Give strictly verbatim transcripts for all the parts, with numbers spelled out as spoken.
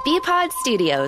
B-Pod Studios.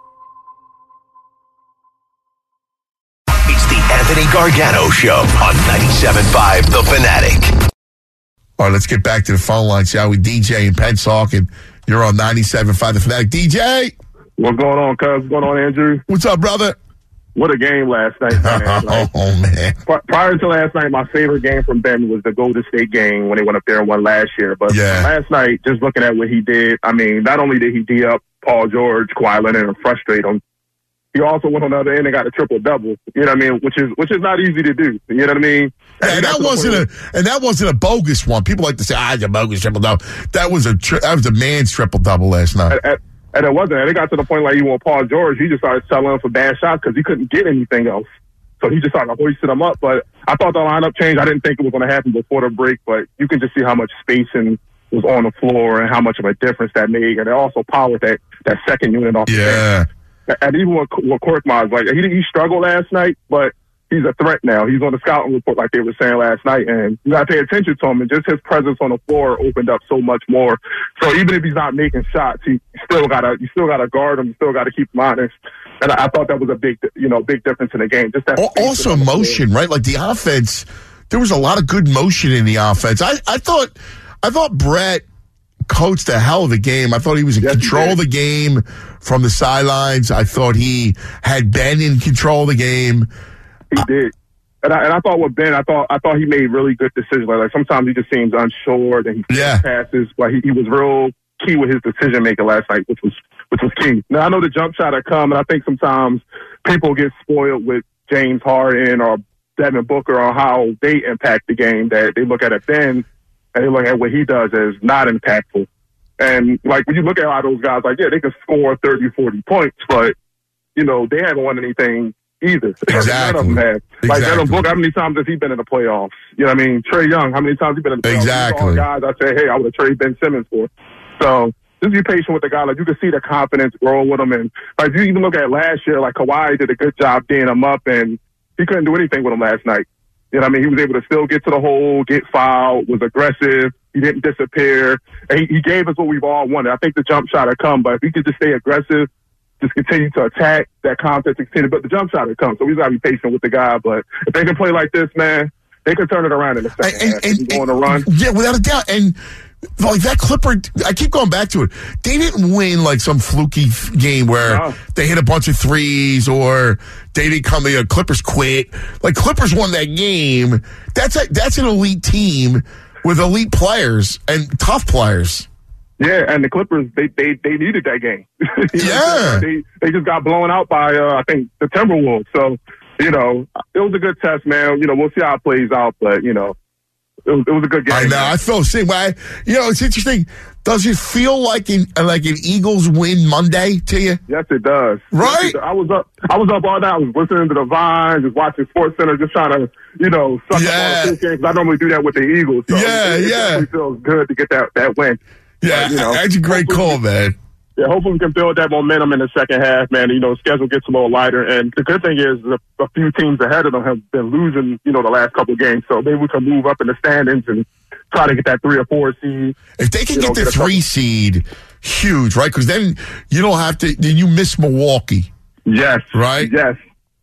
It's the Anthony Gargano Show on ninety-seven point five The Fanatic. All right, let's get back to the phone line, shall we? D J in Pensacola, you're on ninety-seven point five The Fanatic. D J! What's going on, cuz? What's going on, Andrew? What's up, brother? What a game last night, man. Like, oh, man. Prior to last night, my favorite game from Ben was the Golden State game when they went up there and won last year. But yeah. last night, just looking at what he did, I mean, not only did he D up Paul George, Kawhi Leonard, and frustrate him, he also went on the other end and got a triple-double, you know what I mean, which is which is not easy to do, you know what I mean? Yeah, and, that wasn't a, and that wasn't a bogus one. People like to say, ah, it's a bogus triple-double. That was a tri- that was a man's triple-double last night. At, at, And it wasn't. And it got to the point like even with Paul George, he just started selling for bad shots because he couldn't get anything else. So he just started hoisting them up. But I thought the lineup change, I didn't think it was going to happen before the break, but you can just see how much spacing was on the floor and how much of a difference that made. And it also powered that, that second unit off yeah. the bench. And even with, with Korkmaz, like, he, he struggled last night, but he's a threat now. He's on the scouting report like they were saying last night, and you got to pay attention to him. And just his presence on the floor opened up so much more. So even if he's not making shots, he still got to you still got to guard him. You still got to keep him honest. And I, I thought that was a big, you know, big difference in the game. Just that also motion, right? Like the offense, there was a lot of good motion in the offense. I, I thought, I thought Brett coached a hell of a game. I thought he was in yes, control of the game from the sidelines. I thought he had Ben in control of the game. He did. And I, and I thought with Ben, I thought I thought he made really good decisions. Like, like sometimes he just seems unsure, and he yeah. passes. Like he, he was real key with his decision making last night, which was which was key. Now I know the jump shot had come, and I think sometimes people get spoiled with James Harden or Devin Booker on how they impact the game. That they look at it Ben, and they look at what he does as not impactful. And like when you look at a lot of those guys, like yeah, they can score thirty, forty points, but you know they haven't won anything either. Exactly. None of them have. Like exactly. Devin Booker, how many times has he been in the playoffs? You know what I mean? Trae Young, how many times has he been in the playoffs? Exactly. These are all guys I say, hey, I would have traded Ben Simmons for. So just be patient with the guy. Like you can see the confidence growing with him. And like you even look at last year, like Kawhi did a good job D'ing him up, and he couldn't do anything with him last night. You know what I mean? He was able to still get to the hole, get fouled, was aggressive. He didn't disappear. And he, he gave us what we've all wanted. I think the jump shot had come, but if he could just stay aggressive, just continue to attack that contest, continue, but the jump shot will come. So we got to be patient with the guy. But if they can play like this, man, they can turn it around in the second and, half. And, and, going to run. Yeah, without a doubt. And like that Clipper, I keep going back to it. They didn't win like some fluky f- game where no. they hit a bunch of threes or they didn't come. The Clippers quit. Like Clippers won that game. That's a, that's an elite team with elite players and tough players. Yeah, and the Clippers, they they, they needed that game. yeah. They they just got blown out by, uh, I think, the Timberwolves. So, you know, it was a good test, man. You know, we'll see how it plays out, but, you know, it was, it was a good game. I know. Man. I feel the same way. You know, it's interesting. Does it feel like an, like an Eagles win Monday to you? Yes, it does. Right? I was up I was up all night. I was listening to the Vine, just watching Sports Center, just trying to, you know, suck yeah. up all the games. I normally do that with the Eagles. So yeah, it, it yeah. It feels good to get that, that win. Yeah, but, you know, that's a great call, man. Yeah, hopefully we can build that momentum in the second half, man. You know, schedule gets a little lighter. And the good thing is the, a few teams ahead of them have been losing, you know, the last couple of games. So maybe we can move up in the standings and try to get that three or four seed. If they can get know, the get three seed, huge, right? Because then you don't have to, then you miss Milwaukee. Yes. Right? Yes.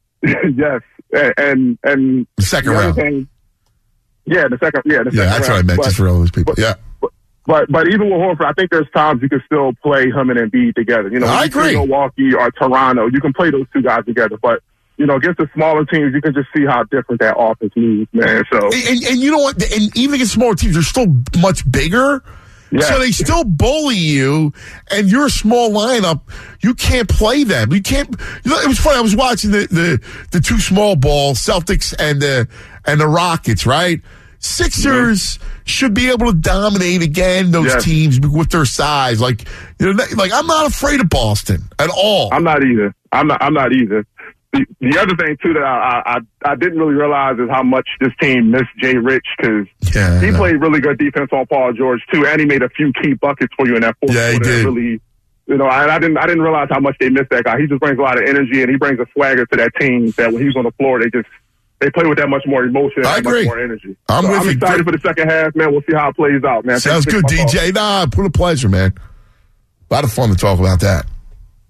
yes. And, and, the second round. Thing, yeah, the second, yeah, the second Yeah, that's round. what I meant, but, just for all those people. But, yeah. But, But but even with Horford, I think there's times you can still play him and Embiid together. You know, I agree. Milwaukee or Toronto, you can play those two guys together. But you know, against the smaller teams, you can just see how different that offense moves, man. So and, and, and you know what? And even against smaller teams, they're still much bigger. Yeah. So they still bully you, and you're a small lineup. You can't play them. You can't. You know, it was funny. I was watching the the, the two small ball Celtics and the and the Rockets, right? Sixers mm-hmm. should be able to dominate again those yes. teams with their size. Like, you know, like I'm not afraid of Boston at all. I'm not either. I'm not. I'm not either. The, the other thing too that I, I I didn't really realize is how much this team missed Jay Rich because yeah, he played really good defense on Paul George too, and he made a few key buckets for you in that fourth yeah, quarter. He did. Really, you know, I, I didn't I didn't realize how much they missed that guy. He just brings a lot of energy and he brings a swagger to that team that when he's on the floor, they just. They play with that much more emotion I and agree. much more energy. I'm, so with I'm you. excited for the second half, man. We'll see how it plays out, man. Sounds good, D J. Nah, put a pleasure, man. A lot of fun to talk about that.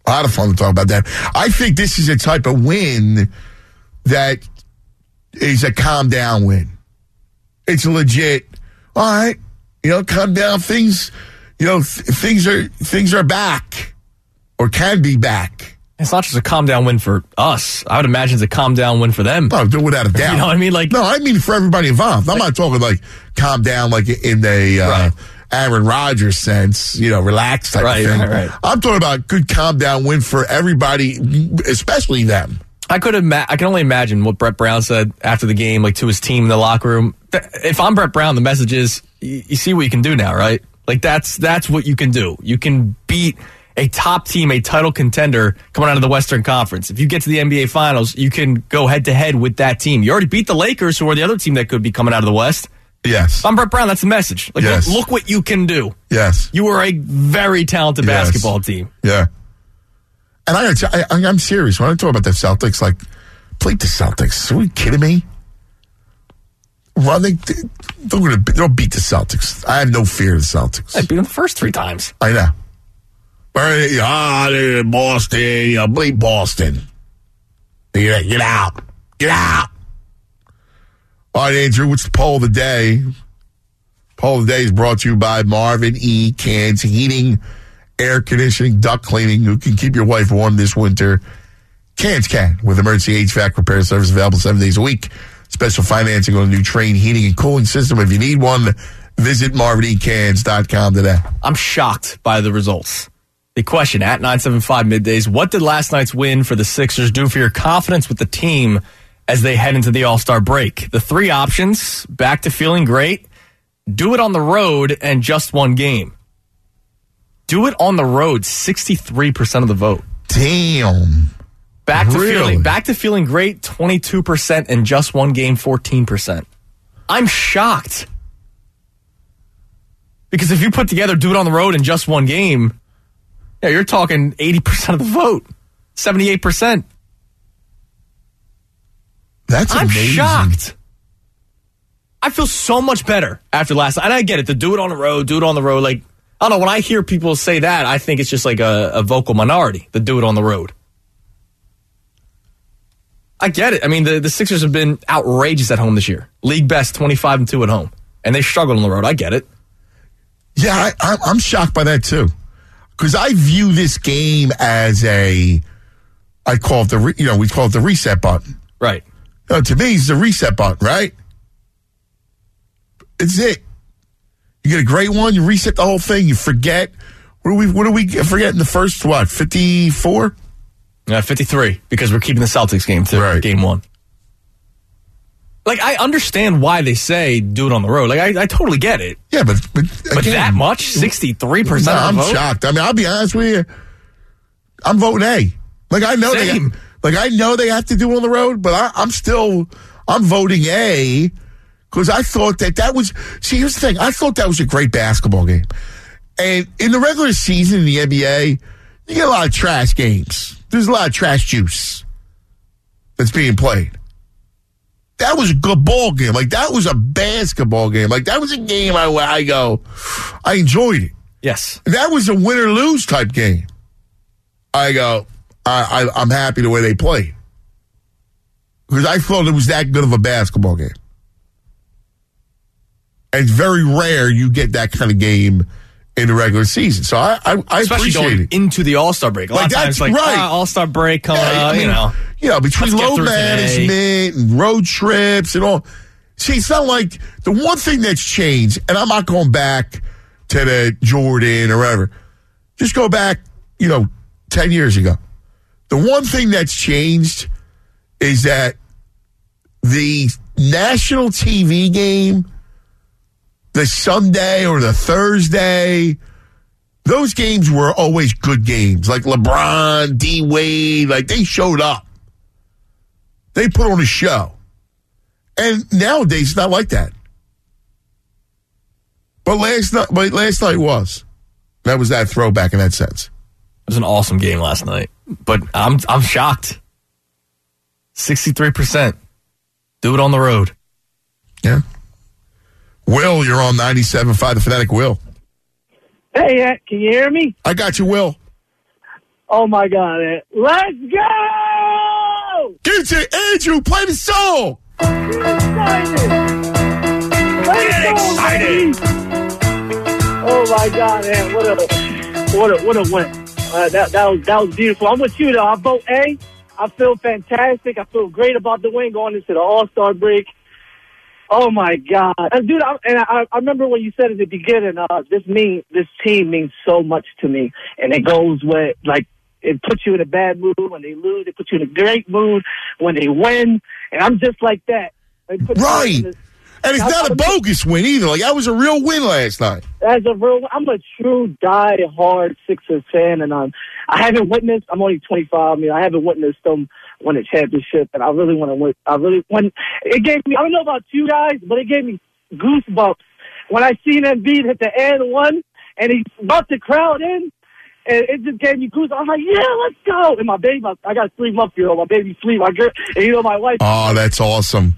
A lot of fun to talk about that. I think this is a type of win that is a calm down win. It's a legit, all right, you know, calm down. Things, you know, th- things are things are back or can be back. It's not just a calm down win for us. I would imagine it's a calm down win for them. No, without a doubt. You know what I mean? Like, no, I mean for everybody involved. I'm not talking like calm down like in the uh, right. Aaron Rodgers sense, you know, relax type right, of thing. Right, right. I'm talking about good calm down win for everybody, especially them. I could ima- I can only imagine what Brett Brown said after the game, like to his team in the locker room. If I'm Brett Brown, the message is, you, you see what you can do now, right? Like that's that's what you can do. You can beat a top team, a title contender coming out of the Western Conference. If you get to the N B A Finals, you can go head to head with that team. You already beat the Lakers, who are the other team that could be coming out of the West. Yes. If I'm Brett Brown, that's the message. Like, yes. look, look what you can do. Yes. You are a very talented yes. basketball team. Yeah. And I, I, I'm serious. When I talk about the Celtics, like, play the Celtics. Are you kidding me? Well, they, they're going to they'll beat the Celtics. I have no fear of the Celtics. I beat them the first three times. I know. Ah, they're in Boston. You know, bleep Boston. Get, get out. Get out. All right, Andrew, what's the poll of the day? Poll of the day is brought to you by Marvin E. Cans Heating, Air Conditioning, Duct Cleaning, who can keep your wife warm this winter. Cans can, with emergency H V A C repair service available seven days a week. Special financing on a new Trane heating and cooling system. If you need one, visit marvin e cans dot com today. I'm shocked by the results. The question at nine seven five middays, what did last night's win for the Sixers do for your confidence with the team as they head into the All-Star break? The three options: back to feeling great, do it on the road, and just one game. Do it on the road, sixty-three percent of the vote. Damn. Back to really? feeling back to feeling great, twenty-two percent, and just one game, fourteen percent. I'm shocked. Because if you put together do it on the road in just one game, yeah, you're talking eighty percent of the vote. seventy-eight percent. That's I'm amazing. shocked. I feel so much better after last night. And I get it, to do it on the road, do it on the road. Like, I don't know, when I hear people say that, I think it's just like a, a vocal minority, to do it on the road. I get it. I mean, the, the Sixers have been outrageous at home this year. League best, twenty-five and two at home. And they struggled on the road. I get it. Yeah, I, I, I'm shocked by that, too. Because I view this game as a, I call it the, re, you know, we call it the reset button. Right. You know, to me, it's the reset button, right? It's it. You get a great one, you reset the whole thing, you forget. What do we, what do we forget in the first, what, fifty-four? Yeah, fifty-three, because we're keeping the Celtics game too, right. game one. Like, I understand why they say do it on the road. Like, I, I totally get it. Yeah, but but, but again, that much, sixty-three percent. No, of I'm the vote? shocked. I mean, I'll be honest with you. I'm voting A. Like I know Same. they, like I know they have to do it on the road, but I, I'm still I'm voting A because I thought that that was. See, here's the thing. I thought that was a great basketball game, and in the regular season in the N B A, you get a lot of trash games. There's a lot of trash juice that's being played. That was a good ball game. Like, that was a basketball game. Like, that was a game I, I go, I enjoyed it. Yes. That was a win or lose type game. I go, I, I, I'm happy the way they played. Because I thought it was that good of a basketball game. And it's very rare you get that kind of game in the regular season. So I, I, I Especially appreciate going it. into the All-Star break. A lot Like, of times, that's like, right. ah, All-Star break coming Yeah, up, I mean, you know. You know, between Let's get load through today. management and road trips and all. See, it's not like the one thing that's changed, and I'm not going back to the Jordan or whatever. Just go back, you know, ten years ago. The one thing that's changed is that the national T V game, the Sunday or the Thursday, those games were always good games. Like LeBron, D. Wade, like they showed up. They put on a show. And nowadays, it's not like that. But last night, but last night was. That was that throwback in that sense. It was an awesome game last night. But I'm I'm shocked. sixty-three percent. Do it on the road. Yeah. Will, you're on ninety-seven point five, The Fanatic. Will. Hey, uh, can you hear me? I got you, Will. Oh, my God. Man. Let's go! Give it to Andrew. Play the song. Get excited. Let's Get go, excited. baby. Oh, my God, man. What a, what a, what a win. Uh, that, that, was, that was beautiful. I'm with you, though. I vote A. I feel fantastic. I feel great about the win going into the All-Star break. Oh, my God. And, dude, I, and I, I remember when you said at the beginning, uh, this mean, this team means so much to me. And it goes with, like, it puts you in a bad mood when they lose. It puts you in a great mood when they win. And I'm just like that. Right. This, and it's not a bogus win either. Like, that was a real win last night. As a real, I'm a true die-hard Sixers fan, and um, I haven't witnessed. I'm only twenty-five. I mean, I haven't witnessed them win a championship, and I really want to win. I really when it gave me. I don't know about you guys, but it gave me goosebumps when I seen Embiid hit the and one, and he brought the crowd in, and it just gave me goosebumps. I'm like, yeah, let's go. And my baby, I got a three month year old. My baby sleep. My girl, and you know, my wife. Oh, that's awesome.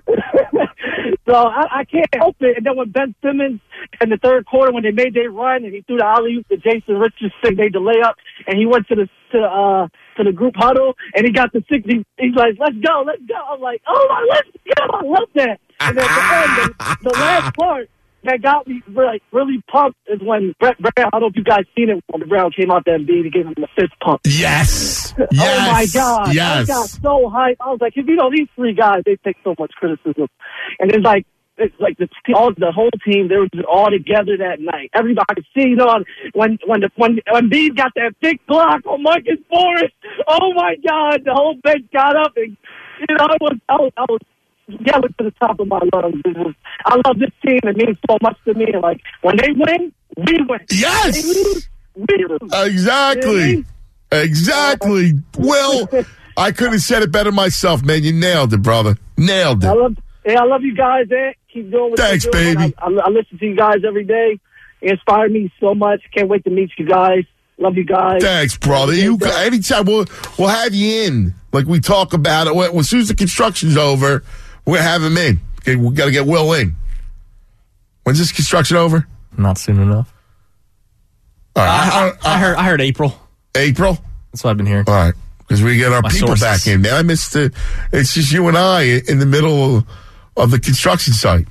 So I, I can't help it. And then when Ben Simmons in the third quarter, when they made their run and he threw the alley-oop to Jason Richardson, they the layup, and he went to the to uh to the group huddle and he got the sixty. He's like, "Let's go, let's go." I'm like, "Oh, let's go!" I love that. And then at the end, the, the last part that got me like really pumped is when Brett Brown. I don't know if you guys seen it when Brown came out there and beat. He gave him the fist pump. Yes. Oh yes. my God. Yes. I got so hyped. I was like, if you know these three guys, they take so much criticism, and it's like. It's like the all the whole team, they were just all together that night. Everybody could see, you know, when when the when Embiid got that big block on Marcus Morris. Oh my God, the whole bench got up and you know I was I was, I was yelling to the top of my lungs. It was, I love this team. It means so much to me. Like when they win, we win. Yes, when they lose, we lose. Exactly, You know what I mean? exactly. Well, I couldn't have said it better myself, man. You nailed it, brother. Nailed it. I love. Hey, I love you guys, eh? Keep doing what Thanks, you're doing. baby. I, I, I listen to you guys every day. You inspire me so much. Can't wait to meet you guys. Love you guys. Thanks, brother. You anytime we'll we'll have you in. Like we talk about it. When, as soon as the construction's over, we'll have him in. Okay, we got to get Will in. When's this construction over? Not soon enough. All right. I, I, I, I, I heard. I heard April. April. That's what I've been hearing. All right. Because we get our My people sources. back in. Man, I missed it. It's just you and I in the middle of the construction site.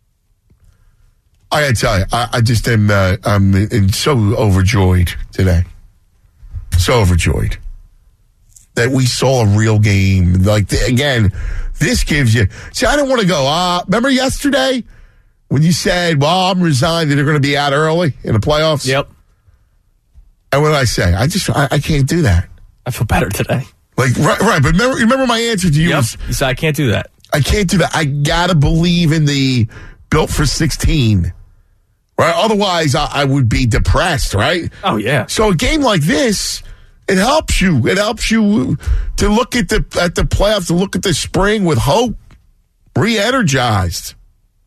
I gotta tell you, I, I just am uh, I'm in, so overjoyed today. So overjoyed that we saw a real game. Like, the, again, this gives you... See, I didn't want to go, uh, remember yesterday when you said, well, I'm resigned that they're going to be out early in the playoffs? Yep. And what did I say? I just, I, I can't do that. I feel better today. Like, right, right. But remember, remember my answer to you Yep. was... You said I can't do that. I can't do that. I gotta believe in the built for sixteen, right? Otherwise, I, I would be depressed, right? Oh yeah. So a game like this, it helps you. It helps you to look at the at the playoffs, to look at the spring with hope, re-energized.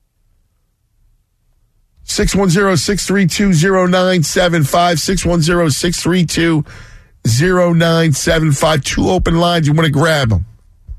six one zero, six three two, zero nine seven five, six one zero, six three two, zero nine seven five. Two open lines. You want to grab them.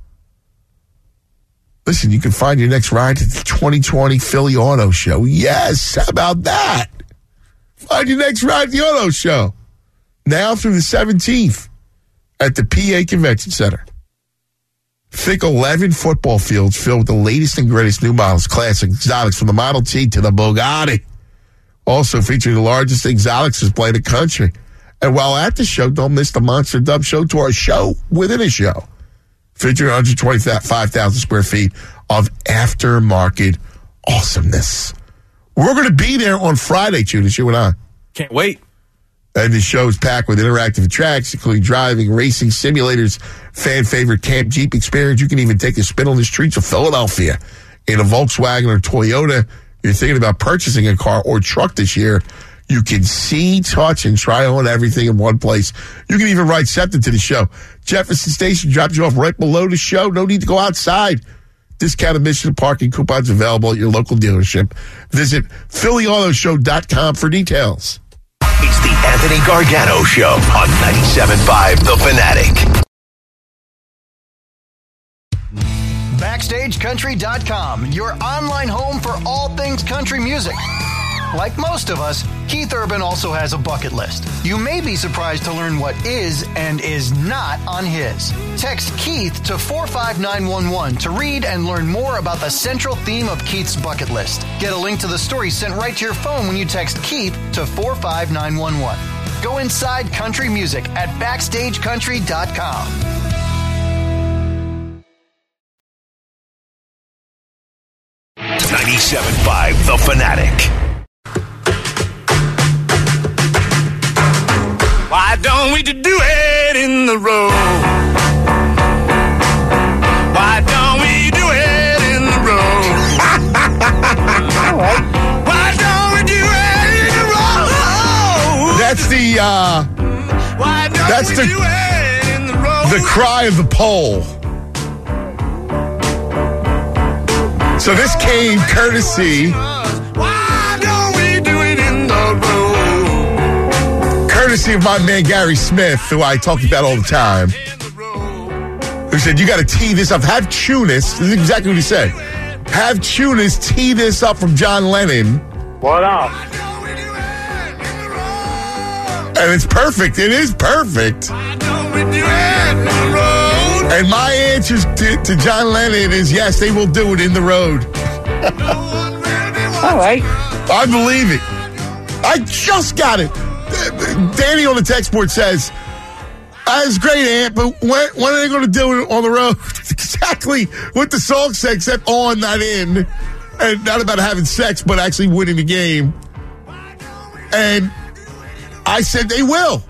Listen, you can find your next ride at the twenty twenty Philly Auto Show. Yes, how about that? Find your next ride at the Auto Show. Now through the seventeenth at the P A Convention Center. Think eleven football fields filled with the latest and greatest new models, classic exotics from the Model T to the Bugatti. Also featuring the largest exotics display in the country. And while at the show, don't miss the Monster Dub Show Tour, a show within a show. Featuring one hundred twenty-five thousand square feet of aftermarket awesomeness. We're going to be there on Friday, Judas, you and I. Can't wait. And the show is packed with interactive attractions, including driving, racing, simulators, fan-favorite Camp Jeep experience. You can even take a spin on the streets of Philadelphia in a Volkswagen or Toyota. You're thinking about purchasing a car or truck this year. You can see, touch, and try on everything in one place. You can even write something to the show. Jefferson Station drops you off right below the show. No need to go outside. Discounted admission and parking coupons available at your local dealership. Visit Philly Auto Show dot com for details. It's the Anthony Gargano Show on ninety-seven point five The Fanatic. Backstage Country dot com, your online home for all things country music. Like most of us, Keith Urban also has a bucket list. You may be surprised to learn what is and is not on his. Text Keith to four five nine one one to read and learn more about the central theme of Keith's bucket list. Get a link to the story sent right to your phone when you text Keith to four five nine one one. Go inside country music at backstage country dot com. ninety-seven point five The Fanatic. Why don't we do it in the road? Why don't we do it in the road? Why don't we do it in the road? That's the uh Why don't that's we the, do it in the road? the cry of the poll. So this came courtesy Why don't we do it in the road? courtesy of my man Gary Smith, who I talk about all the time, who said, you got to tee this up. Have Tunis, this is exactly what he said, have Tunis tee this up from John Lennon. What up? And it's perfect. It is perfect. Why don't we do it in the road? And my answer to, to John Lennon is yes, they will do it in the road. All right. I believe it. I just got it. Danny on the text board says, that's great, Ant, but when, when are they going to do it on the road? Exactly what the song said, except on, not in. And not about having sex, but actually winning the game. And I said they will.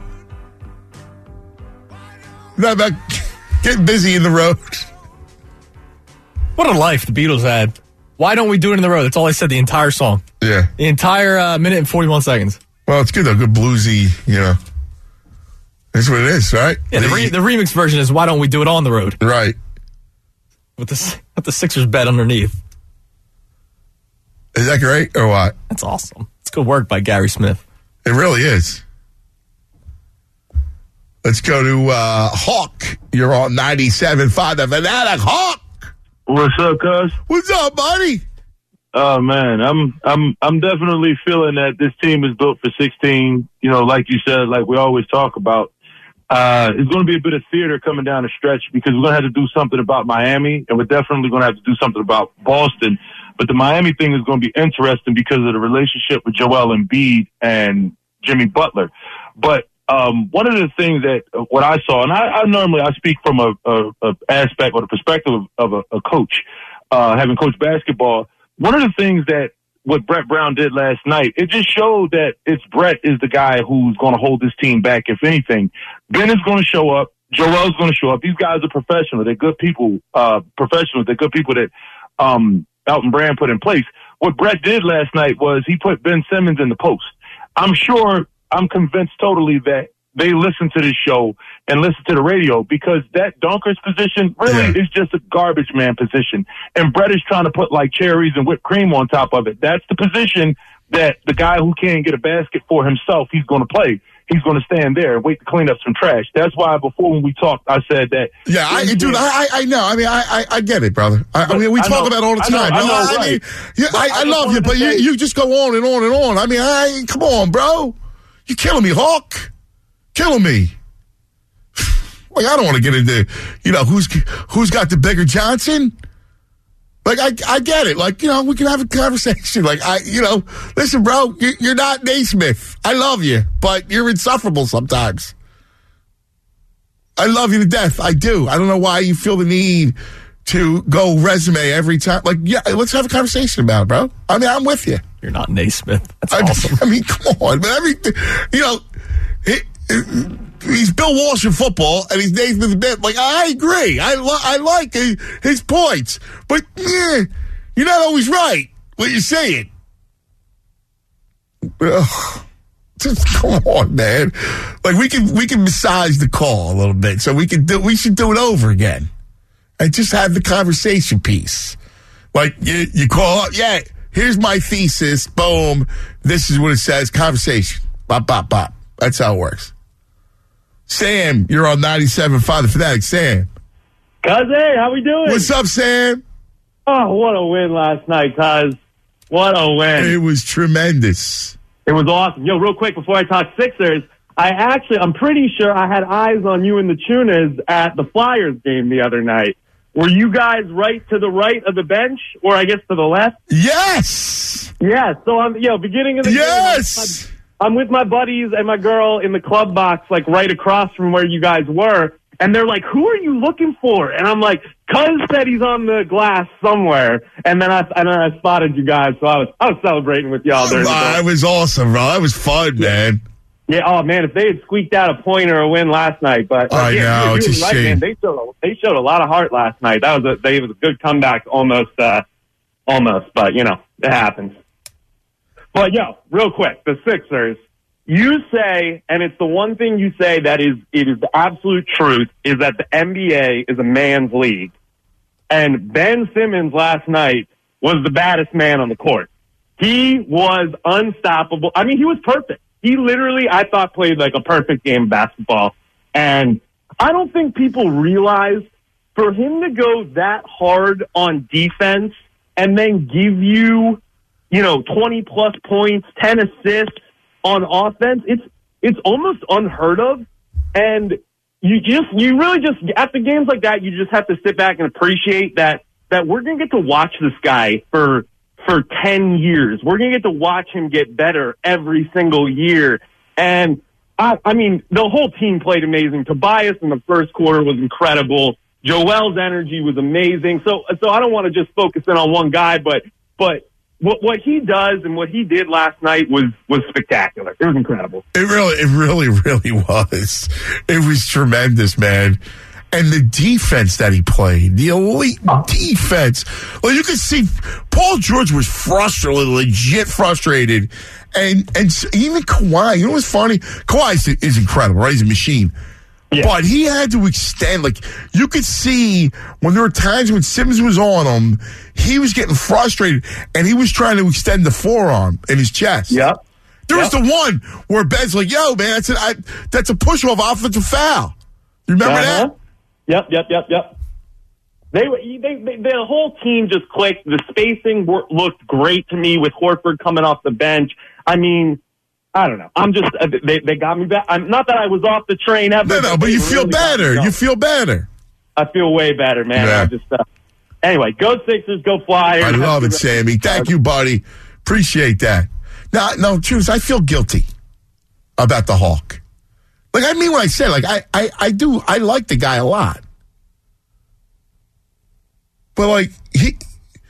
Not about getting busy in the road. What a life the Beatles had. Why don't we do it in the road? That's all I said the entire song. Yeah. The entire uh, minute and forty-one seconds. Well, it's good, though. Good bluesy, you know. That's what it is, right? Yeah, the, re- the remix version is Why Don't We Do It On the Road? Right. With the, with the Sixers bed underneath. Is that great or what? That's awesome. It's good work by Gary Smith. It really is. Let's go to uh, Hawk. You're on ninety-seven point five The Fanatic. Hawk! What's up, cuz? What's up, buddy? Oh man, I'm I'm I'm definitely feeling that this team is built for sixteen. You know, like you said, like we always talk about. Uh, it's going to be a bit of theater coming down the stretch because we're going to have to do something about Miami, and we're definitely going to have to do something about Boston. But the Miami thing is going to be interesting because of the relationship with Joel Embiid and Jimmy Butler. But um, one of the things that uh, what I saw, and I, I normally I speak from a, a, a aspect or the perspective of, of a, a coach, uh, having coached basketball. One of the things that what Brett Brown did last night, it just showed that it's Brett is the guy who's going to hold this team back. If anything, Ben is going to show up. Joel's going to show up. These guys are professional. They're good people, uh, professionals. They're good people that um, Elton Brand put in place. What Brett did last night was he put Ben Simmons in the post. I'm sure, I'm convinced totally that they listen to this show and listen to the radio because that dunker's position really yeah. is just a garbage man position. And Brett is trying to put like cherries and whipped cream on top of it. That's the position that the guy who can't get a basket for himself, he's going to play. He's going to stand there and wait to clean up some trash. That's why before when we talked, I said that. Yeah, I, dude, I, I know. I mean, I, I, I get it, brother. I, I mean, we talk about it all the time. I know, I know, I, right. mean, yeah, I, I, I love you, but you, you just go on and on and on. I mean, I come on, bro. You're killing me, Hawk. Killing me. Like, I don't want to get into, you know, who's who's got the bigger Johnson. Like, I I get it. Like, you know, we can have a conversation. Like, I, you know, listen, bro, you're, you're not Naismith. I love you, but you're insufferable sometimes. I love you to death. I do. I don't know why you feel the need to go resume every time. Like, yeah, let's have a conversation about it, bro. I mean, I'm with you. You're not Naismith. That's I, awesome. I mean, come on. But everything, you know, it, it, he's Bill Walsh in football, and he's Nathan Bent. Like, I agree. I, li- I like his, his points. But, yeah, you're not always right what you're saying. Ugh. Just come on, man. Like, we can we can massage the call a little bit, so we can do we should do it over again, and just have the conversation piece. Like, you, you call up, yeah, here's my thesis, boom, this is what it says, conversation, bop, bop, bop. That's how it works. Sam, you're on ninety-seven point five The Fanatic. Sam. Cousin, how we doing? What's up, Sam? Oh, what a win last night, cuz. What a win. It was tremendous. It was awesome. Yo, real quick, before I talk Sixers, I actually, I'm pretty sure I had eyes on you and the Tunas at the Flyers game the other night. Were you guys right to the right of the bench, or I guess to the left? Yes. Yeah. So I'm, yo, beginning of the yes. game. Yes. I'm with my buddies and my girl in the club box, like right across from where you guys were. And they're like, who are you looking for? And I'm like, Cuz said he's on the glass somewhere. And then I and then I spotted you guys, so I was I was celebrating with y'all there. Oh, it was awesome, bro. That was fun, man. Yeah, oh man, if they had squeaked out a point or a win last night, but I yeah, know, you, it's you a right, shame. Man. They showed a, they showed a lot of heart last night. That was a they was a good comeback, almost, uh, almost, but you know it happens. But yo, real quick, the Sixers. You say, and it's the one thing you say that is it is the absolute truth, is that the N B A is a man's league. And Ben Simmons last night was the baddest man on the court. He was unstoppable. I mean, he was perfect. He literally, I thought, played like a perfect game of basketball. And I don't think people realize for him to go that hard on defense and then give you, you know, twenty plus points, ten assists, on offense, it's it's almost unheard of, and you just you really just after games like that, you just have to sit back and appreciate that that we're gonna get to watch this guy for for ten years. We're gonna get to watch him get better every single year, and I, I mean the whole team played amazing. Tobias in the first quarter was incredible. Joel's energy was amazing. So so I don't want to just focus in on one guy, but but. What what he does and what he did last night was, was spectacular. It was incredible. It really, it really, really was. It was tremendous, man. And the defense that he played, the elite oh. defense. Well, you could see Paul George was frustrated, legit frustrated. And and even Kawhi, you know what's funny? Kawhi is, is incredible, right? He's a machine. Yeah. But he had to extend, like, you could see when there were times when Simmons was on him, he was getting frustrated, and he was trying to extend the forearm in his chest. Yep. There yep. was the one where Ben's like, yo, man, that's, an, I, that's a push-off offensive foul. You remember uh-huh. that? Yep, yep, yep, yep. They, were, they, they, the whole team just clicked. The spacing were, looked great to me with Horford coming off the bench. I mean... I don't know. I'm just, they they got me back. I'm, not that I was off the train ever. No, no, but you feel really better. You feel better. I feel way better, man. Yeah. I just, uh, anyway, go Sixers, go Flyers. I love it, Sammy. Thank you, buddy. Appreciate that. Now, no, truth, I feel guilty about the Hawk. Like, I mean what I said. Like, I, I, I do, I like the guy a lot. But, like, he...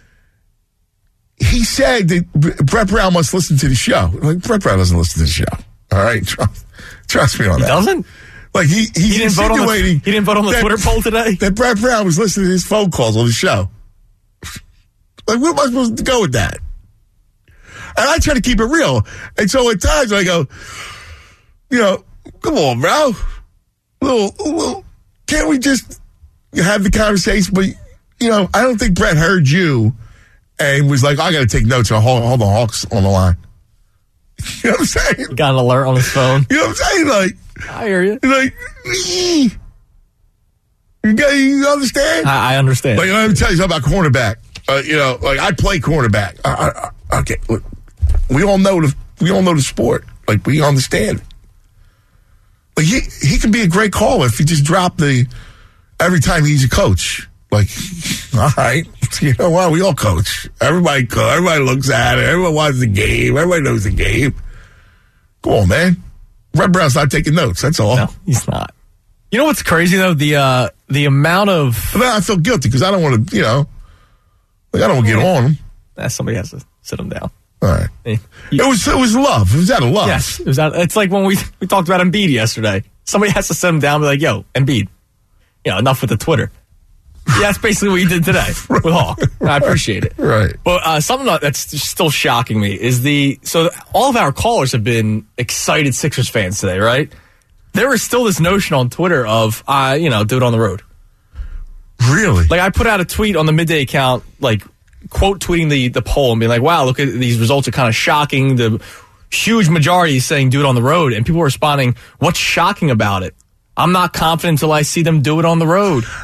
He said that Brett Brown must listen to the show. Like, Brett Brown doesn't listen to the show. All right? Trust, trust me on he that. He doesn't? Like, he, he's he didn't vote on the, he didn't vote on the that, Twitter poll today? That Brett Brown was listening to his phone calls on the show. Like, what am I supposed to go with that? And I try to keep it real. And so at times I go, you know, come on, bro. A little, a little, can't we just have the conversation? But, you know, I don't think Brett heard you. And was like, I got to take notes. Hold, hold the Hawks on the line. You know what I'm saying? Got an alert on his phone. You know what I'm saying? Like, I hear you. Like, you, got, you understand? I, I understand. Like, let me tell you something about cornerback. Uh, you know, like I play cornerback. I, I, I, okay, look, we all know the we all know the sport. Like, we understand. Like, he he can be a great caller if he just dropped the every time he's a coach. Like, all right, you know what? We all coach. Everybody, everybody looks at it. Everyone watches the game. Everybody knows the game. Come on, man. Brett Brown's not taking notes. That's all. No, he's not. You know what's crazy though? The uh, the amount of. But then I feel guilty because I don't want to. You know, like, I don't want to get on him. Eh, somebody has to sit him down. All right. Hey, you, it was it was love. It was out of love. Yes, it was out, it's like when we we talked about Embiid yesterday. Somebody has to sit him down and be like, "Yo, Embiid, you know, enough with the Twitter." Yeah, that's basically what you did today with Hawk. I appreciate it. Right. But uh, something that's still shocking me is the so all of our callers have been excited Sixers fans today, right? There is still this notion on Twitter of, uh, you know, do it on the road. Really? Like, I put out a tweet on the Midday account, like, quote tweeting the, the poll and being like, wow, look at these results are kind of shocking. The huge majority is saying do it on the road. And people are responding, what's shocking about it? I'm not confident until I see them do it on the road.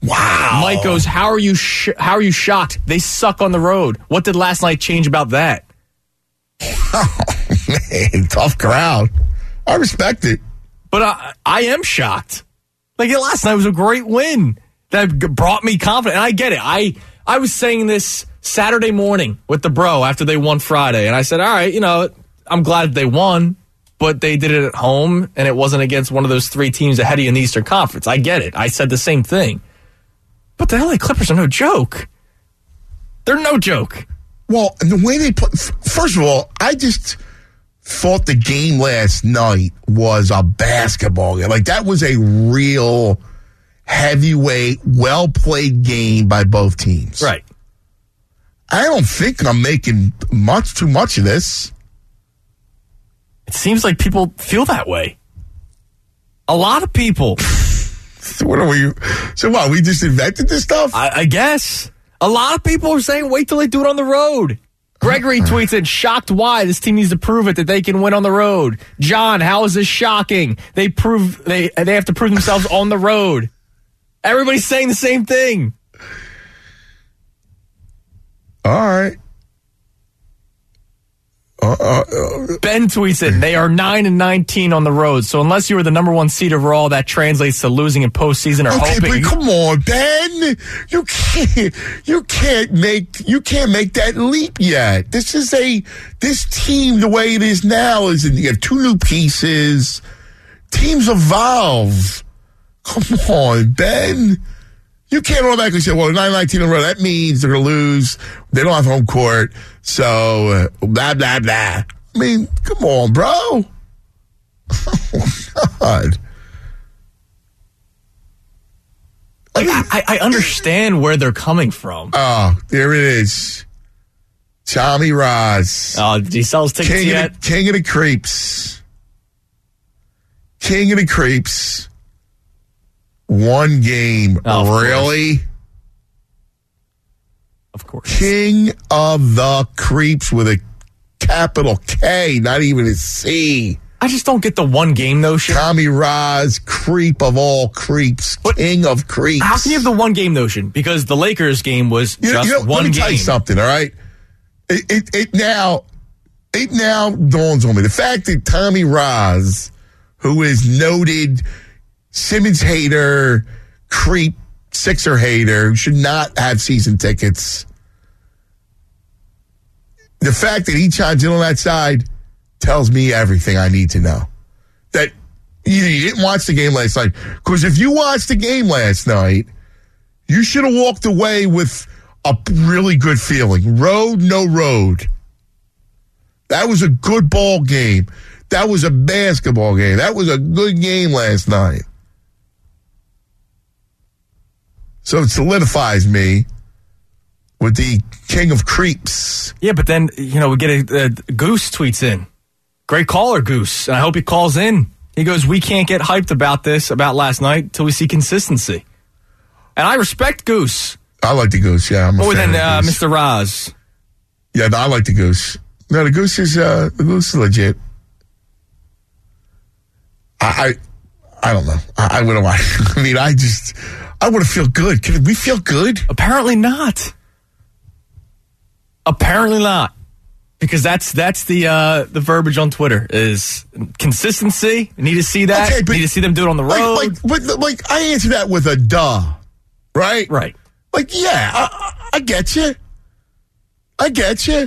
Wow. Mike goes, how are you sh- how are you shocked? They suck on the road. What did last night change about that? Oh, man, tough crowd. I respect it. But I, I am shocked. Like, last night was a great win that g- brought me confidence. And I get it. I, I was saying this Saturday morning with the bro after they won Friday. And I said, all right, you know, I'm glad they won, but they did it at home, and it wasn't against one of those three teams ahead of you in the Eastern Conference. I get it. I said the same thing. But the L A Clippers are no joke. They're no joke. Well, and the way they play, first of all, I just thought the game last night was a basketball game. Like, that was a real heavyweight, well-played game by both teams. Right. I don't think I'm making much too much of this. It seems like people feel that way. A lot of people. So what are we? So what? We just invented this stuff? I, I guess. A lot of people are saying, wait till they do it on the road. Gregory tweets in, shocked why this team needs to prove it that they can win on the road. John, how is this shocking? They prove they they have to prove themselves on the road. Everybody's saying the same thing. All right. Uh, uh, uh, Ben tweets it. They are nine and nineteen on the road. So unless you were the number one seed overall, that translates to losing in postseason or okay, hoping. but come on, Ben. You can't. You can't make. You can't make that leap yet. This is a. This team, the way it is now, is you have two new pieces. Teams evolve. Come on, Ben. You can't automatically say, well, nine nineteen in a row. That means they're going to lose. They don't have home court. So, uh, blah, blah, blah. I mean, come on, bro. Oh, God. Like, I, I understand where they're coming from. Oh, there it is. Tommy Roz. Oh, did he sell his tickets King yet? Of the, King of the Creeps. King of the Creeps. One game. Oh, of really? course. Of course. King of the Creeps with a capital K, not even a C. I just don't get the one game notion. Tommy Roz, creep of all creeps, But king of creeps. How can you have the one game notion? Because the Lakers game was You know- just you know, one let me game. tell you something, all right? It, it, it now, it now dawns on me. The fact that Tommy Roz, who is noted Simmons hater, creep, Sixer hater, who should not have season tickets. The fact that he chimes in on that side tells me everything I need to know. That either you didn't watch the game last night, because if you watched the game last night, you should have walked away with a really good feeling. Road, no road. That was a good ball game. That was a basketball game. That was a good game last night. So it solidifies me with the king of creeps. Yeah, but then, you know, we get a, a Goose tweets in. Great caller, Goose. And I hope he calls in. He goes, we can't get hyped about this, about last night, until we see consistency. And I respect Goose. I like the Goose, yeah. I'm a More fan than of uh, Goose. Mister Roz. Yeah, no, I like the Goose. No, the Goose is uh, the Goose is legit. I I, I don't know. I, I wouldn't want. I mean, I just I want to feel good. Can we feel good? Apparently not. Apparently not. Because that's that's the uh, the verbiage on Twitter is consistency. Need to see that. Okay, but- Need to see them do it on the road. Like, like, but, like I answer that with a duh, right? Right. Like, yeah, I, I, I get you. I get you.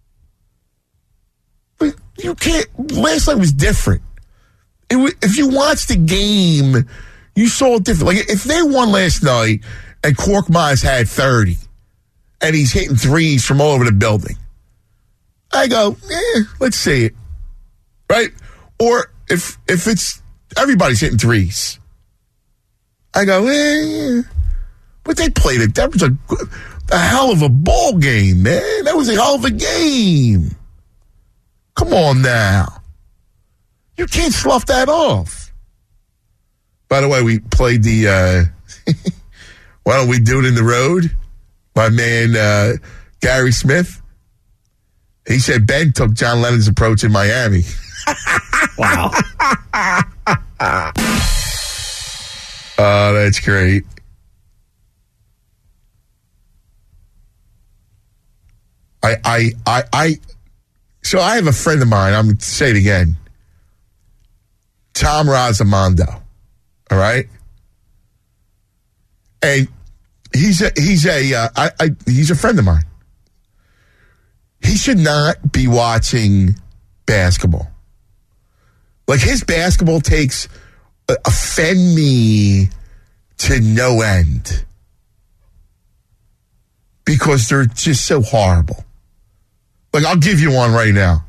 But you can't. Last night was different. It was, if you watched the game, you saw it different. Like, if they won last night and Korkmaz had thirty and he's hitting threes from all over the building, I go, eh, let's see it. Right? Or if if it's everybody's hitting threes, I go, eh. But they played it. That was a, a hell of a ball game, man. That was a hell of a game. Come on now. You can't slough that off. By the way, we played the, uh, why don't we do it in the road? My man, uh, Gary Smith. He said Ben took John Lennon's approach in Miami. Wow. Oh, that's great. I, I, I, I, so I have a friend of mine, I'm going to say it again, Tom Razamondo, all right? And he's a, he's a, uh, I, I, he's a friend of mine. He should not be watching basketball. Like, his basketball takes uh, offend me to no end. Because they're just so horrible. Like, I'll give you one right now.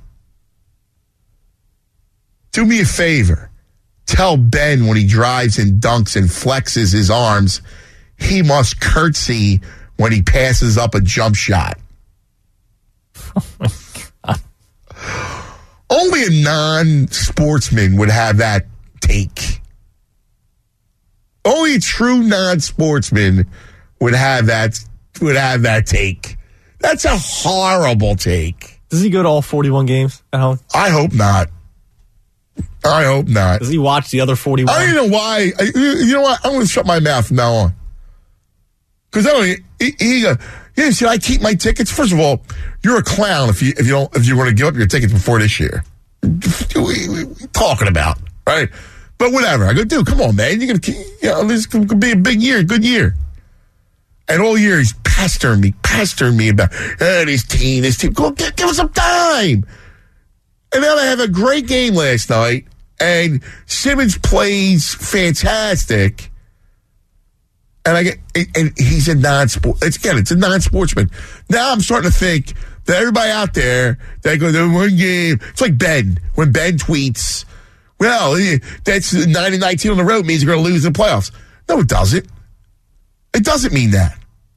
Do me a favor. Tell Ben when he drives and dunks and flexes his arms, he must curtsy when he passes up a jump shot. Oh my God. Only a non-sportsman would have that take. Only a true non-sportsman would have that would have that take. That's a horrible take. Does he go to all forty-one games at home? I hope not. I hope not. Does he watch the other forty-one? I don't know why. I, you know what? I'm going to shut my mouth from now on. Because I don't. He, he uh, yeah, should I keep my tickets? First of all, you're a clown if you if you don't if you want to give up your tickets before this year. What are you talking about, right? But whatever. I go, dude, come on, man. You're gonna, keep, you know, this could be a big year, good year. And all year he's pestering me, pestering me about oh, this team, this team. Go give, give us some time. And then I have a great game last night, and Simmons plays fantastic. And I get, and he's a non-sport. It's again, it's a non-sportsman. Now I'm starting to think that everybody out there that goes to one game, it's like Ben when Ben tweets, "Well, that's nine and nineteen on the road means you're going to lose in the playoffs." No, it doesn't. It doesn't mean that.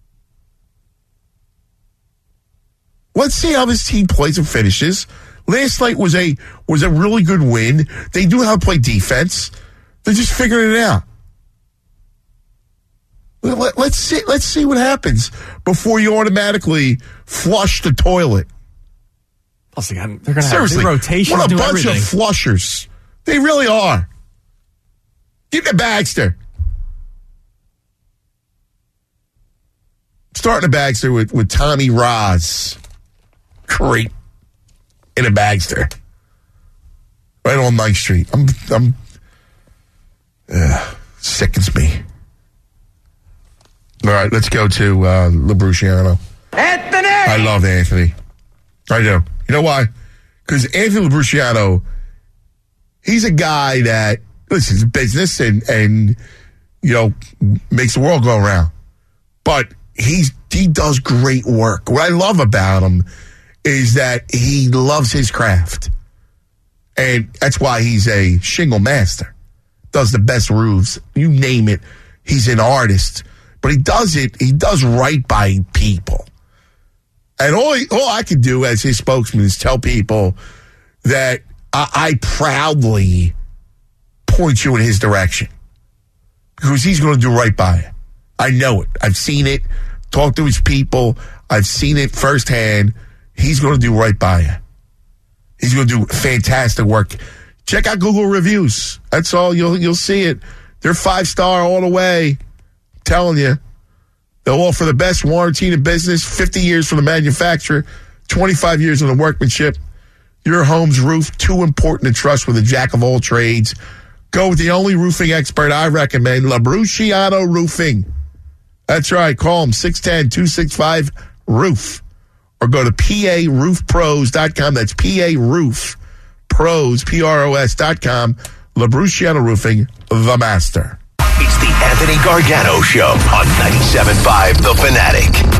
Let's see how this team plays and finishes. Last night was a was a really good win. They knew how to play defense. They're just figuring it out. Let, let's see. Let's see what happens before you automatically flush the toilet. Plus, they're going to have new rotations. What a bunch everything. of flushers! They really are. Give me Baxter. Starting a Baxter with, with Tommy Roz. Great. In a Bagster. Right on ninth Street. I'm, I'm, uh, sickens me. All right, let's go to uh, Labruciano. Anthony! I love Anthony. I do. You know why? Because Anthony Labruciano, he's a guy that, listen, it's business and, and, you know, makes the world go around. But he's he does great work. What I love about him is that he loves his craft. And that's why he's a shingle master. Does the best roofs. You name it. He's an artist. But he does it, he does right by people. And all, he, all I can do as his spokesman is tell people that I, I proudly point you in his direction. Because he's going to do right by you. I know it. I've seen it. Talked to his people. I've seen it firsthand. He's going to do right by you. He's going to do fantastic work. Check out Google reviews. That's all. You'll you'll see it. They're five star all the way. I'm telling you. They'll offer the best warranty in business, fifty years from the manufacturer, twenty-five years on the workmanship. Your home's roof, too important to trust with a jack of all trades. Go with the only roofing expert I recommend, Labruciano Roofing. That's right. Call them six one zero, two six five, roof. Or go to P A roof pros dot com. That's P A roof pros, P R O S dot com. Labruciano Roofing, the master. It's the Anthony Gargano Show on ninety-seven point five The Fanatic.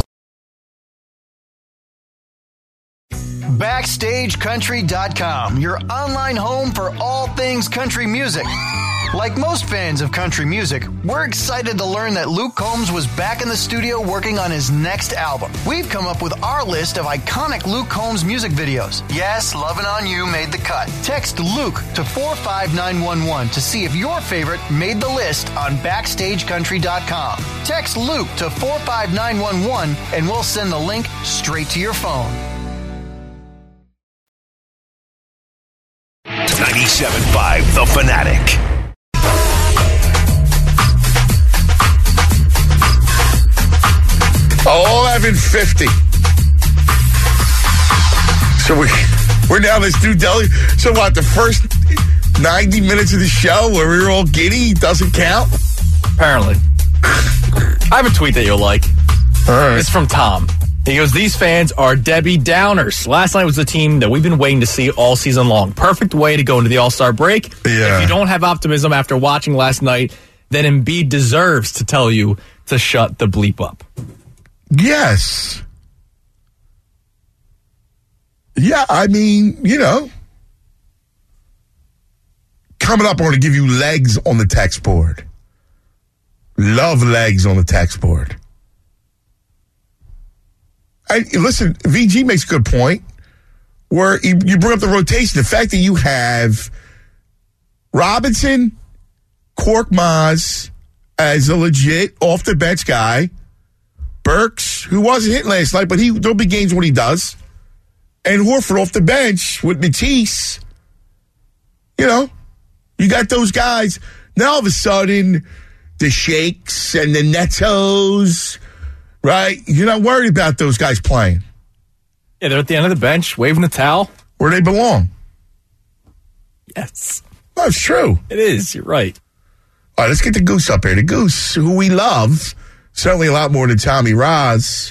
Backstage Country dot com, your online home for all things country music. Like most fans of country music, we're excited to learn that Luke Combs was back in the studio working on his next album. We've come up with our list of iconic Luke Combs music videos. Yes, Lovin' On You made the cut. Text Luke to four five nine one one to see if your favorite made the list on Backstage Country dot com. Text Luke to four five nine one one and we'll send the link straight to your phone. ninety-seven point five The Fanatic. eleven fifty. So we, we're now this new deli. So what, the first ninety minutes of the show where we were all giddy doesn't count? Apparently. I have a tweet that you'll like. All right. It's from Tom. He goes, these fans are Debbie Downers. Last night was the team that we've been waiting to see all season long. Perfect way to go into the All-Star break. Yeah. If you don't have optimism after watching last night, then Embiid deserves to tell you to shut the bleep up. Yes. Yeah, I mean, you know. Coming up, I want to give you legs on the text board. Love legs on the text board. I, listen, V G makes a good point where you, you bring up the rotation. The fact that you have Robinson, Korkmaz as a legit off-the-bench guy, Burks, who wasn't hit last night, but he there'll be games when he does, and Horford off the bench with Matisse. You know, you got those guys. Now all of a sudden, the Shakes and the Netos, right? You're not worried about those guys playing. Yeah, they're at the end of the bench, waving the towel. Where they belong. Yes. That's true. It is. You're right. All right, let's get the Goose up here. The Goose, who we love, certainly a lot more than Tommy Roz,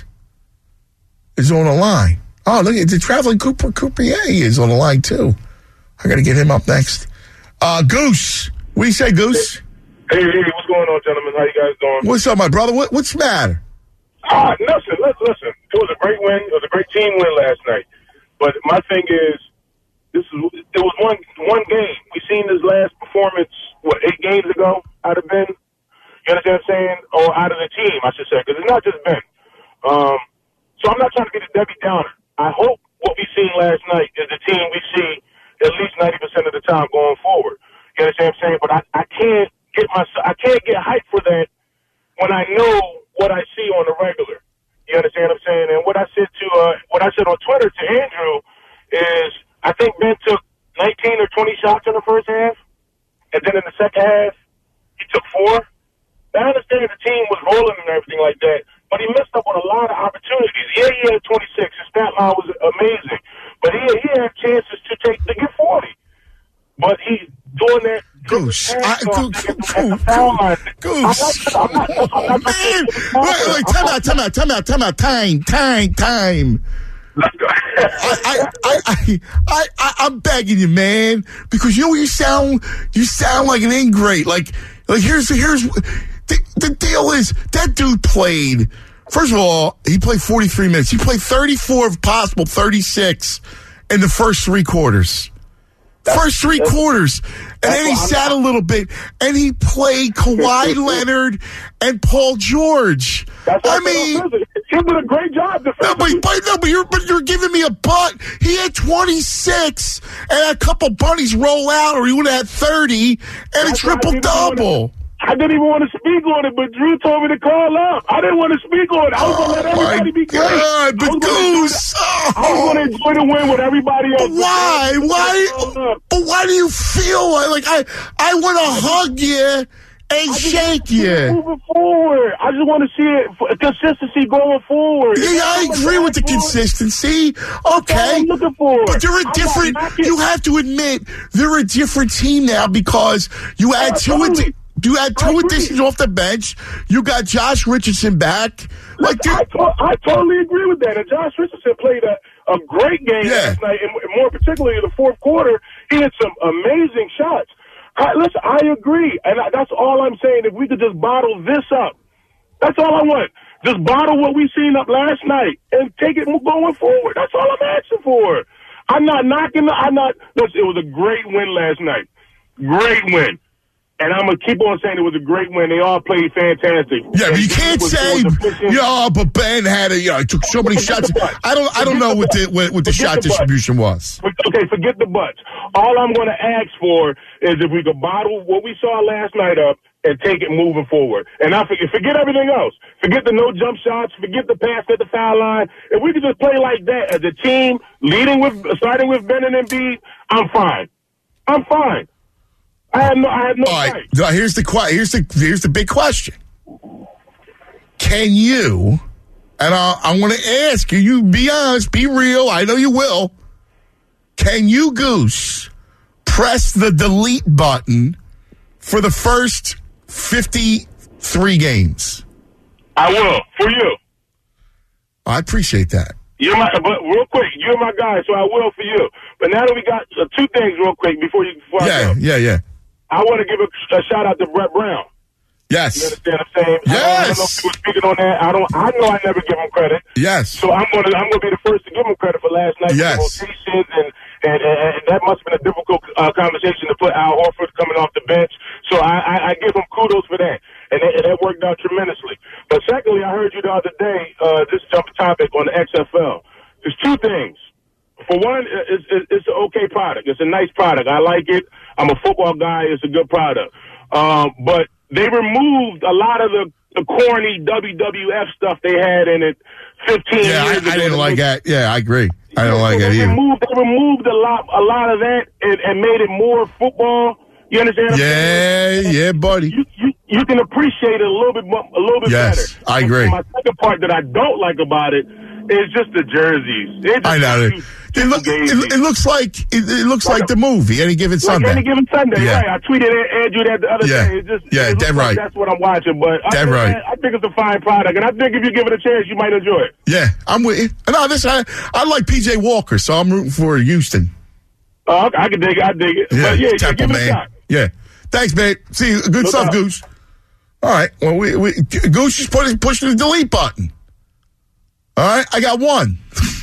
is on the line. Oh, look, the traveling Cooper Croupier is on the line, too. I got to get him up next. Uh, Goose. What do you say, Goose? Hey, hey, what's going on, gentlemen? How you guys doing? What's up, my brother? What, what's the matter? Ah, listen, listen, listen. It was a great win. It was a great team win last night. But my thing is, this is it was one one game. We seen this last performance, what, eight games ago out of Ben? You understand what I'm saying? Or out of the team, I should say, because it's not just Ben. Um, so I'm not trying to be the Debbie Downer. I hope what we seen last night is the team we see at least ninety percent of the time going forward. You understand what I'm saying? But I, I can't get my I can't get hyped for that when I know what I see on the regular. You understand what I'm saying? And what I said to uh, what I said on Twitter to Andrew is I think Ben took nineteen or twenty shots in the first half, and then in the second half he took four. Now, I understand the team was rolling and everything like that, but he missed up on a lot of opportunities. Yeah, he had twenty-six. His stat line was amazing, but he he had chances to take to get forty. But he's doing that. Goose, I, go, go, go, go, Goose, I'm not, I'm not, I'm not, man, wait, wait, time out, time out, time out, time out, time, time, time. I, I, I, I, I, I'm begging you, man, because you know you sound, you sound like an ingrate. Like, like here's, here's the, the deal is that dude played. First of all, he played forty-three minutes. He played thirty-four, if possible, thirty-six in the first three quarters. First three quarters. And then he sat a little bit, and he played Kawhi Leonard and Paul George. I mean, he did a great job. No, but, but, no, but, you're, but you're giving me a butt. He had twenty-six, and a couple bunnies roll out, or he would have had thirty, and a triple-double. I didn't even want to speak on it, but Drew told me to call up. I didn't want to speak on it. I was going to let everybody be great. God, but Goose. Oh. I was going to enjoy the win with everybody else. But why? Why? But why do you feel like, like I, I want to hug you and shake you? Moving forward. I just want to see it, consistency going forward. Yeah, I agree with the consistency. Okay. I'm looking for. But they're a different, you have to admit, they're a different team now because you add two additions. You had two additions off the bench. You got Josh Richardson back. Like I, to- I totally agree with that. And Josh Richardson played a, a great game yeah. last night, and more particularly in the fourth quarter, he had some amazing shots. I, listen, I agree, and I, that's all I'm saying. If we could just bottle this up, that's all I want. Just bottle what we seen up last night and take it going forward. That's all I'm asking for. I'm not knocking. I'm not. Listen, it was a great win last night. Great win. And I'm going to keep on saying it was a great win. They all played fantastic. Yeah, but you can't say, yeah, but Ben had a, you know, took so many shots. I don't I don't know what the what, what the shot distribution was. Okay, forget the buts. All I'm going to ask for is if we could bottle what we saw last night up and take it moving forward. And I forget, forget everything else. Forget the no jump shots. Forget the pass at the foul line. If we could just play like that as a team, leading with, starting with Ben and Embiid, I'm fine. I'm fine. I had no, I had no All right, now, here's the here's the here's the big question. Can you? And I, I want to ask you. You be honest, be real. I know you will. Can you, Goose, press the delete button for the first fifty-three games? I will, for you. I appreciate that. You're my, but real quick, you're my guy, so I will for you. But now that we got uh, two things real quick before you before Yeah, I go. yeah, yeah. I want to give a, a shout out to Brett Brown. Yes. You understand what I'm saying? Yes. I don't know if you were speaking on that. I don't. I know I never give him credit. Yes. So I'm gonna. I'm gonna be the first to give him credit for last night's Yes. rotations, and, and and and that must have been a difficult uh, conversation to put Al Horford coming off the bench. So I, I, I give him kudos for that, and that, and that worked out tremendously. But secondly, I heard you the other day. Uh, this jump topic on the X F L. There's two things. For one, it's, it's, it's an okay product. It's a nice product. I like it. I'm a football guy. It's a good product. Um, but they removed a lot of the, the corny W W F stuff they had in it fifteen Yeah, years I, ago. I didn't like that. Yeah, I agree. I don't like they that either. removed, they removed a lot, a lot of that and, and made it more football. You understand? what I'm Yeah, saying? yeah, buddy. You, you, you can appreciate it a little bit, mo- a little bit Yes, better. I agree. And my second part that I don't like about it is just the jerseys. It just I know. seems It, look, it, it looks like it, it looks like the movie Any Given Like Sunday. Any Given Sunday, Yeah. right? I tweeted Andrew that the other Yeah. day. It just, Yeah, it looks dead like right. That's what I'm watching. But Dead I, right. man, I think it's a fine product, and I think if you give it a chance, you might enjoy it. Yeah, I'm with you. No, this I, I like P J Walker, so I'm rooting for Houston. Uh, I can dig it. I dig it. Yeah, but yeah, Temple, give it a man. shot. Yeah, thanks, babe. See you. Good No stuff, doubt. Goose. All right. Well, we, we Goose just put, pushing the delete button. All right, I got one.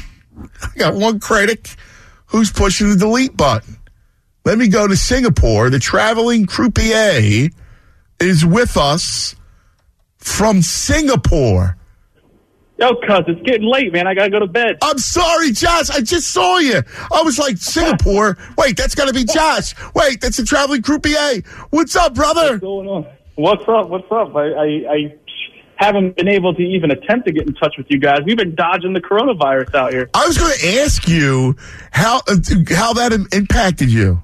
I got one critic who's pushing the delete button. Let me go to Singapore. The traveling croupier is with us from Singapore. Yo, cuz, it's getting late, man. I gotta go to bed. I'm sorry, Josh. I just saw you. I was like, Singapore. Wait, that's got to be Josh. Wait, that's a traveling croupier. What's up, brother? What's going on? What's up? What's up? I, I, I haven't been able to even attempt to get in touch with you guys. We've been dodging the coronavirus out here. I was going to ask you how uh, how that im- impacted you.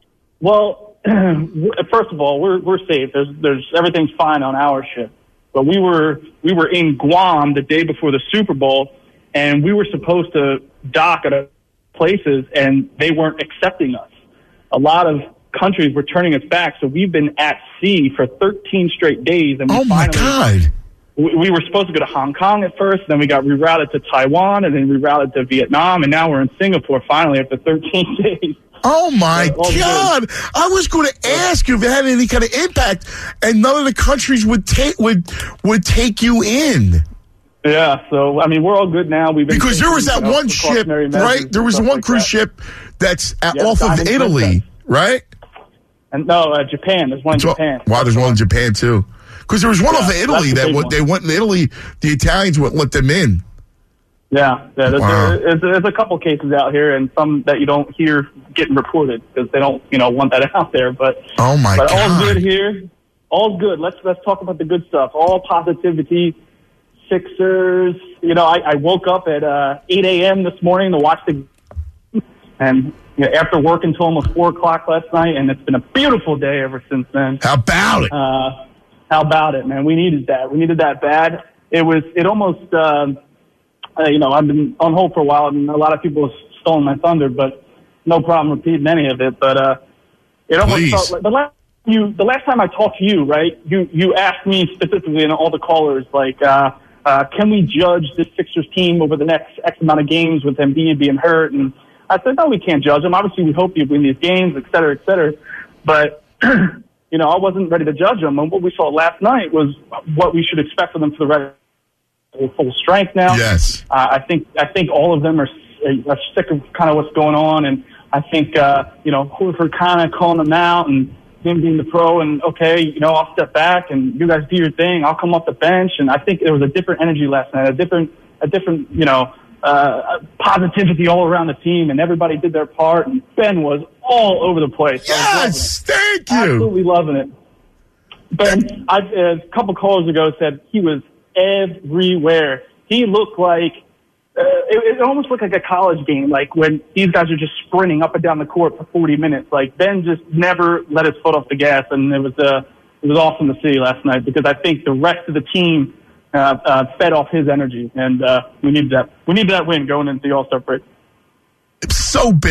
Well, first of all, we're we're safe. There's there's everything's fine on our ship. But we were we were in Guam the day before the Super Bowl, and we were supposed to dock at a places, and they weren't accepting us. A lot of countries were turning us back, so we've been at sea for thirteen straight days. And we Oh my finally, God! We, we were supposed to go to Hong Kong at first, then we got rerouted to Taiwan, and then rerouted to Vietnam, and now we're in Singapore finally after thirteen days. Oh my Uh, all God! good. I was going to ask you if it had any kind of impact, and none of the countries would take would would take you in. Yeah, so I mean, we're all good now. We've been Because there was that taking, you know, one ship, precautionary measures right? and There was stuff one like cruise that. ship that's at, Yeah, off of Diamond Italy, Princess. right? And no, uh, Japan. There's one in So- Japan. Wow, there's one in Japan too. Because there was one Yeah, off of Italy that's the that big what one. they went in Italy. The Italians wouldn't let them in. Yeah, yeah. There's, Wow. there's, there's a couple cases out here, and some that you don't hear getting reported because they don't, you know, want that out there. But Oh my but God! all's good here. All's good. Let's let's talk about the good stuff. All positivity. Sixers. You know, I, I woke up at uh, eight a.m. this morning to watch the, and you know, after working until almost four o'clock last night, and it's been a beautiful day ever since then. How about it? Uh, how about it, man? We needed that. We needed that bad. It was. It almost. Um, uh, you know, I've been on hold for a while, and a lot of people have stolen my thunder, but no problem repeating any of it. But uh, it almost Please. felt like the last you. The last time I talked to you, right? You you asked me specifically, and all the callers, like, uh, uh, can we judge this Sixers team over the next X amount of games with Embiid being hurt? And I said, no, we can't judge them. Obviously, we hope you win these games, et cetera, et cetera. But you know, I wasn't ready to judge them. And what we saw last night was what we should expect from them for the rest. Full strength now. Yes. Uh, I think I think all of them are, are sick of kind of what's going on, and I think uh, you know Horford kind of calling them out and him being the pro, and okay, you know I'll step back and you guys do your thing. I'll come off the bench, and I think there was a different energy last night, a different a different you know uh, positivity all around the team, and everybody did their part. And Ben was all over the place. Yes, thank you. Absolutely loving it. Ben, I, a couple callers ago said he was everywhere. He looked like uh, it, it almost looked like a college game, like when these guys are just sprinting up and down the court for forty minutes. Like Ben just never let his foot off the gas, and it was uh, it was awesome to see last night because I think the rest of the team uh, uh, fed off his energy, and uh, we needed that. We needed that win going into the All-Star break. It's so big,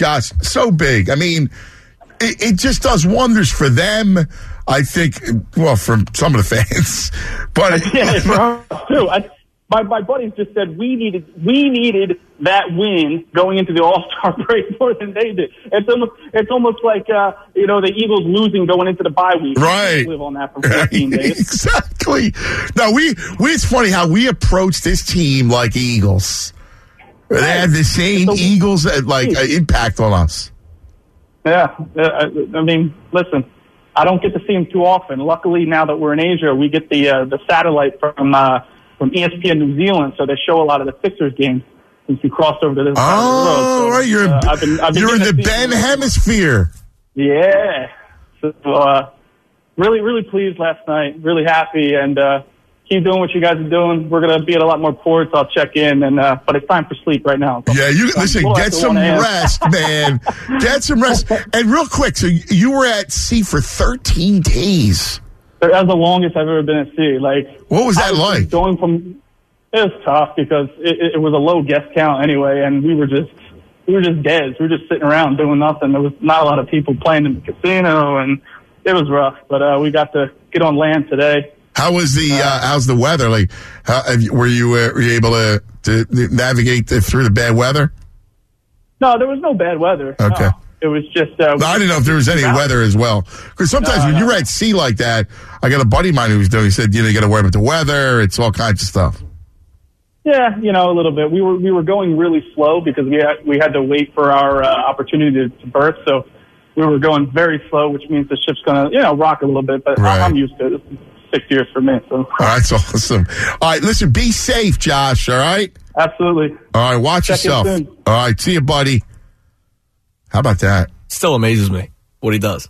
Josh, so big. I mean, it, it just does wonders for them. I think, well, for some of the fans, but yeah, for us too. I, my my buddies just said we needed we needed that win going into the All-Star break more than they did. It's almost it's almost like uh, you know, the Eagles losing going into the bye week. Right. Live on that for fourteen days. Exactly. Now we, we it's funny how we approach this team like Eagles. They had the same so, Eagles uh, like uh, impact on us. Yeah, uh, I mean, listen. I don't get to see them too often. Luckily, now that we're in Asia, we get the uh, the satellite from uh, from E S P N New Zealand, so they show a lot of the Sixers games since we crossed over to this oh, side of the road. So, right, you're uh, I've been, I've been you're in the Ben Hemisphere. Yeah, so uh, really, really pleased last night. Really happy, and uh, keep doing what you guys are doing. We're gonna be at a lot more ports. I'll check in, and uh, but it's time for sleep right now. So yeah, you so listen. Get some rest, man. Get some rest. And real quick, so you were at sea for thirteen days. That was the longest I've ever been at sea. Like, what was that was like? Going from it was tough because it, it was a low guest count anyway, and we were just we were just dead. We were just sitting around doing nothing. There was not a lot of people playing in the casino, and it was rough. But uh, we got to get on land today. How was the uh, how's the weather? Like, how, have you, were you uh, were you able to, to navigate the, through the bad weather? No, there was no bad weather. Okay, no, it was just. Uh, no, I didn't know if there was any weather as well. Because sometimes no, when no. you're at sea like that, I got a buddy of mine who was doing. He said, you know, you got to worry about the weather. It's all kinds of stuff. Yeah, you know, a little bit. We were we were going really slow because we had we had to wait for our uh, opportunity to, to berth. So we were going very slow, which means the ship's gonna you know rock a little bit. But right. I'm used to it. Six years for me. So. All right, that's awesome. All right, listen, be safe, Josh, all right? Absolutely. All right, watch Check yourself. All right, see you, buddy. How about that? Still amazes me what he does.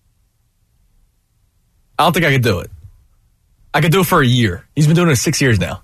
I don't think I could do it. I could do it for a year. He's been doing it six years now.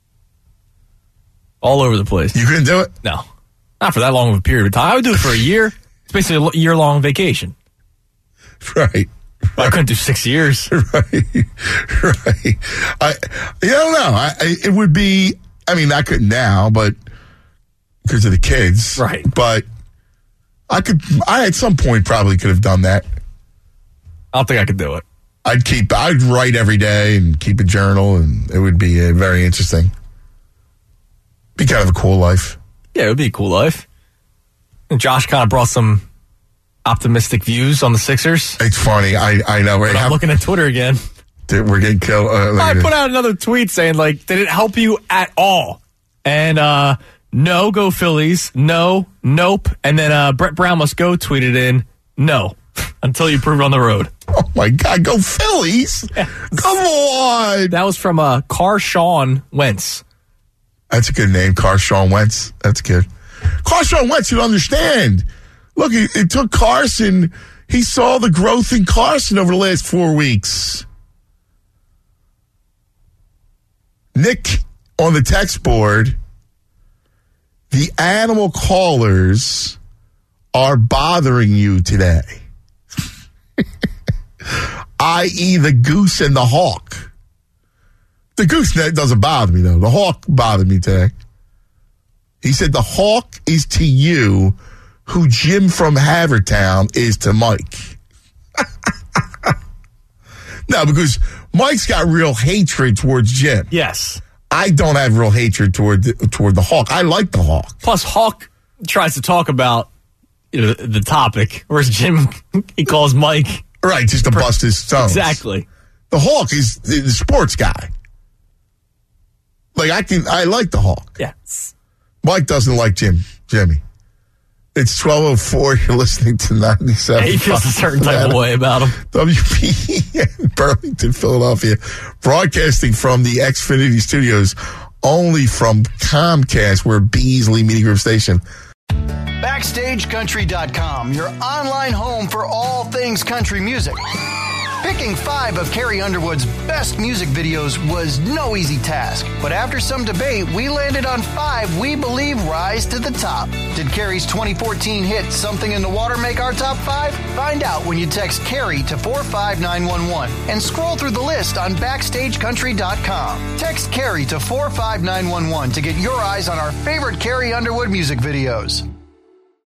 All over the place. You couldn't do it? No. Not for that long of a period of time. I would do it for a year. It's basically a year-long vacation. Right. But I couldn't do six years. Right, right. I, I don't know. I, I, it would be, I mean, I couldn't now, but because of the kids. Right. But I could, I at some point probably could have done that. I don't think I could do it. I'd keep, I'd write every day and keep a journal, and it would be uh, very interesting. Be kind of a cool life. Yeah, it would be a cool life. And Josh kind of brought some optimistic views on the Sixers. It's funny. I, I know. Right? I'm looking at Twitter again. Dude, we're getting killed. Uh, I put out another tweet saying, like, did it help you at all? And uh, no, go Phillies. No, nope. And then uh, Brett Brown must go tweeted in, no, until you prove it on the road. Oh, my God. Go Phillies. Yeah. Come on. That was from uh, Carshawn Wentz. That's a good name, Carshawn Wentz. That's good. Carshawn Wentz, you understand. Look, it, it took Carson. He saw the growth in Carson over the last four weeks. Nick on the text board, the animal callers are bothering you today. that is the goose and the hawk. The goose doesn't bother me, though. The hawk bothered me today. He said the hawk is to you who Jim from Havertown is to Mike. No, because Mike's got real hatred towards Jim. Yes. I don't have real hatred toward the, toward the Hawk. I like the Hawk. Plus, Hawk tries to talk about you know, the topic, whereas Jim, he calls Mike. Right, just to bust his stones. Exactly. The Hawk is the, the sports guy. Like, I can, I like the Hawk. Yes. Mike doesn't like Jim, Jimmy. It's twelve oh four. You're listening to ninety-seven. Yeah, he feels a certain type of way about him. W P E N, Burlington, Philadelphia. Broadcasting from the Xfinity Studios, only from Comcast, we're Beasley Media Group Station. Backstage Country dot com, your online home for all things country music. Picking five of Carrie Underwood's best music videos was no easy task, but after some debate, we landed on five we believe rise to the top. Did Carrie's twenty fourteen hit Something in the Water make our top five? Find out when you text Carrie to four five nine one one and scroll through the list on Backstage Country dot com. Text Carrie to four five nine one one to get your eyes on our favorite Carrie Underwood music videos.